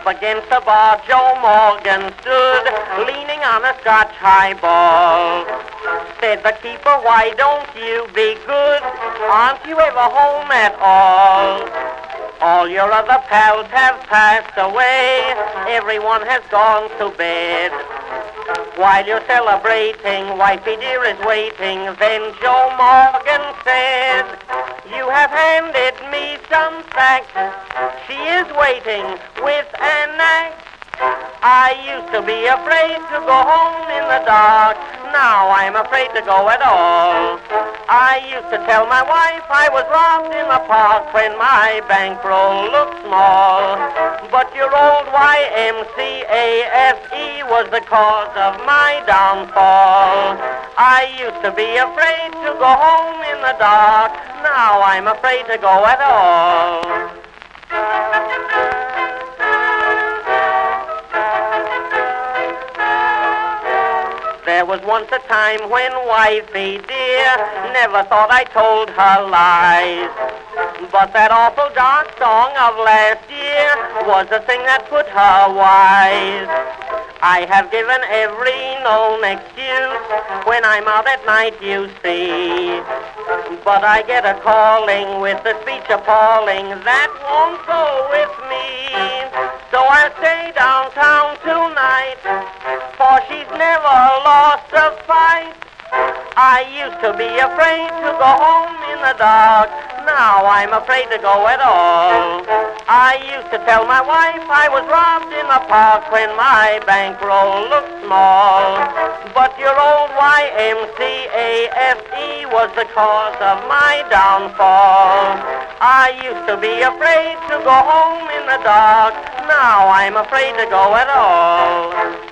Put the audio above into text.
Up against the bar, Joe Morgan stood, leaning on a Scotch highball. Said the keeper, why don't you be good? Aren't you ever home at all? All your other pals have passed away. Everyone has gone to bed. While you're celebrating, wifey dear is waiting. Then Joe Morgan said, you have handed me some facts. She is waiting with an axe. I used to be afraid to go home in the dark. Now I'm afraid to go at all. I used to tell my wife I was robbed in the park when my bankroll looked small. But your old YMCAFE was the cause of my downfall. I used to be afraid to go home in the dark. Now I'm afraid to go at all. There was once a time when wifey dear never thought I told her lies. But that awful dark song of last year was the thing that put her wise. I have given every known excuse when I'm out at night, you see. But I get a calling with the speech appalling that won't go with me. So I'll stay downtown tonight, for she's never lost a fight. I used to be afraid to go home in the dark. Now I'm afraid to go at all. I used to tell my wife I was robbed in the park when my bankroll looked small. But your old YMCAFE was the cause of my downfall. I used to be afraid to go home in the dark. Now I'm afraid to go at all.